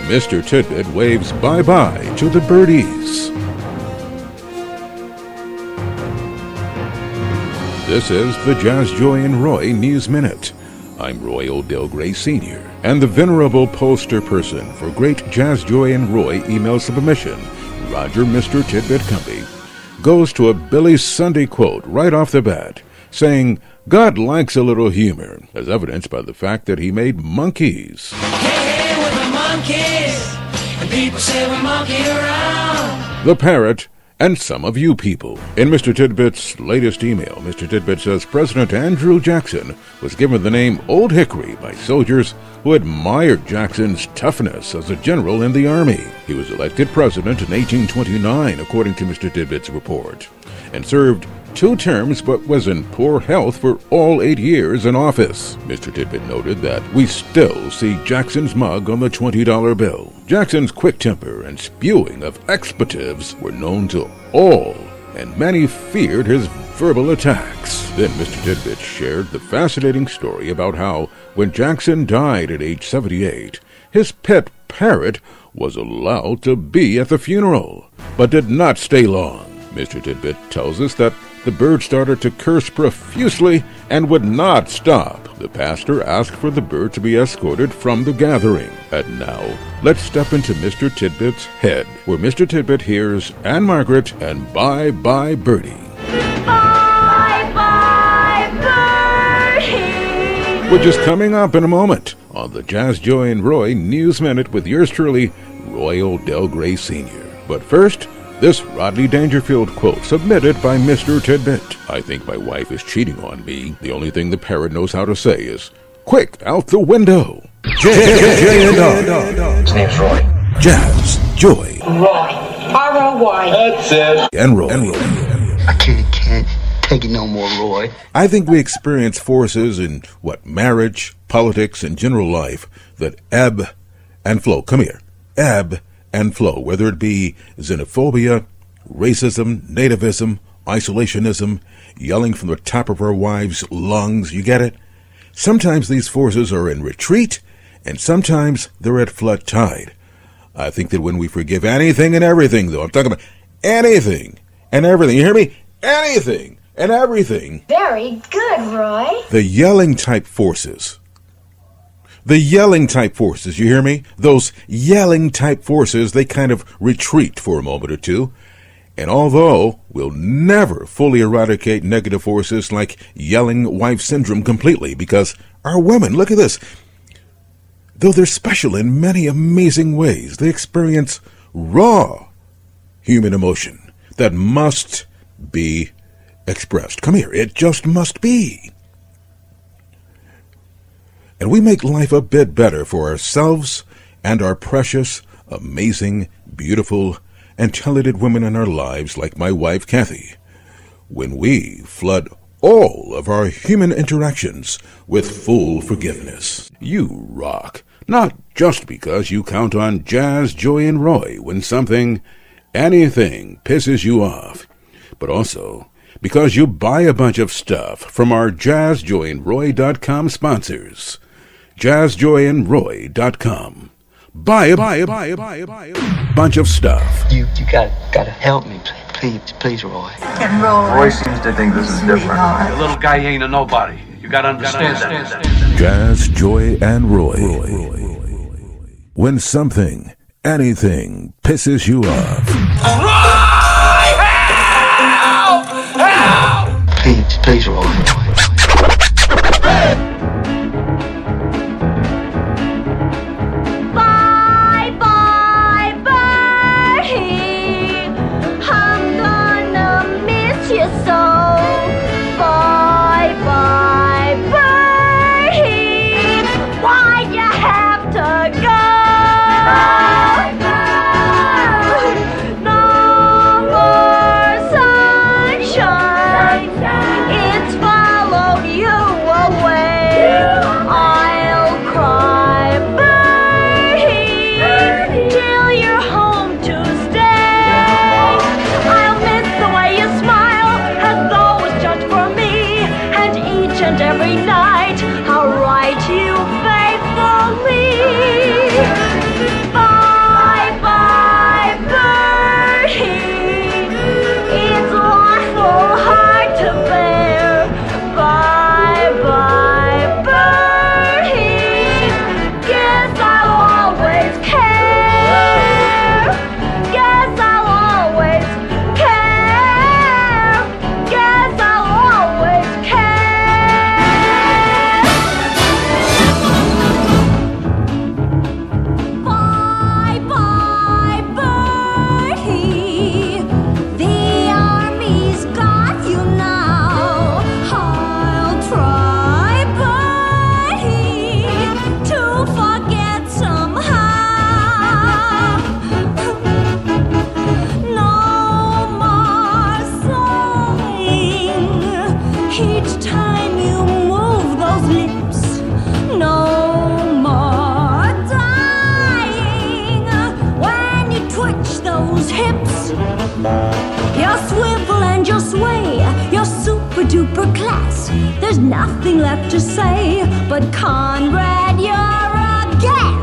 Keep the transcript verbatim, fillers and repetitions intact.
Mister Tidbit waves bye-bye to the birdies. This is the Jazz Joy and Roy News Minute. I'm Roy O'Dell Gray Senior, and the venerable poster person for great Jazz Joy and Roy email submission, Roger Mister Tidbit Cumbie, goes to a Billy Sunday quote right off the bat, saying, God likes a little humor, as evidenced by the fact that he made monkeys. Hey, hey, we're the monkeys, and people say we monkey around. The parrot, and some of you people. In Mister Tidbit's latest email, Mister Tidbit says President Andrew Jackson was given the name Old Hickory by soldiers who admired Jackson's toughness as a general in the Army. He was elected president in eighteen twenty-nine, according to Mister Tidbit's report, and served two terms but was in poor health for all eight years in office. Mister Tidbit noted that we still see Jackson's mug on the twenty dollar bill. Jackson's quick temper and spewing of expletives were known to all, and many feared his verbal attacks. Then Mister Tidbit shared the fascinating story about how, when Jackson died at age seventy-eight, his pet parrot was allowed to be at the funeral, but did not stay long. Mister Tidbit tells us that the bird started to curse profusely and would not stop. The pastor asked for the bird to be escorted from the gathering. And now, let's step into Mister Tidbit's head, where Mister Tidbit hears Anne Margaret and Bye Bye Birdie. Bye Bye Birdie! Which is coming up in a moment on the Jazz Joy and Roy News Minute with yours truly, Roy O'Dell Gray Senior But first, this Rodney Dangerfield quote submitted by Mister Tidbit. I think my wife is cheating on me. The only thing the parrot knows how to say is, quick, out the window. J and R. His name's Roy. Jazz, Joy. Roy. R O Y. That's it. And Roy. And Roy. I can't, can't take it no more, Roy. I think we experience forces in, what, marriage, politics, and general life that ebb and flow. Come here. Ebb and flow, whether it be xenophobia, racism, nativism, isolationism, yelling from the top of our wives' lungs, you get it? Sometimes these forces are in retreat, and sometimes they're at flood tide. I think that when we forgive anything and everything, though, I'm talking about anything and everything, you hear me? Anything and everything. Very good, Roy. The yelling type forces, The yelling type forces, you hear me? Those yelling type forces, they kind of retreat for a moment or two. And although we'll never fully eradicate negative forces like yelling wife syndrome completely, because our women, look at this, though they're special in many amazing ways, they experience raw human emotion that must be expressed. Come here, it just must be. And we make life a bit better for ourselves and our precious, amazing, beautiful, and talented women in our lives like my wife, Kathy, when we flood all of our human interactions with full forgiveness. You rock, not just because you count on Jazz, Joy, and Roy when something, anything, pisses you off, but also because you buy a bunch of stuff from our jazz joy and roy dot com sponsors. jazz joy and roy dot com. Buy a, buy a, buy a, buy a, buy a bunch of stuff. You you got gotta help me, please, please, Roy. And Roy. Roy seems to think this is different. Sweetheart. The little guy ain't a nobody. You gotta understand that. Jazz, Joy, and Roy. When something, anything, pisses you off. Please, please, Roy. Bye Bye Birdie. I'm gonna miss you so. Bye Bye Birdie. Why'd you have to go? Bye bye. No more sunshine. It's fine. those hips. Your swivel and your sway, your super duper class. There's nothing left to say, but Conrad, you're a gas.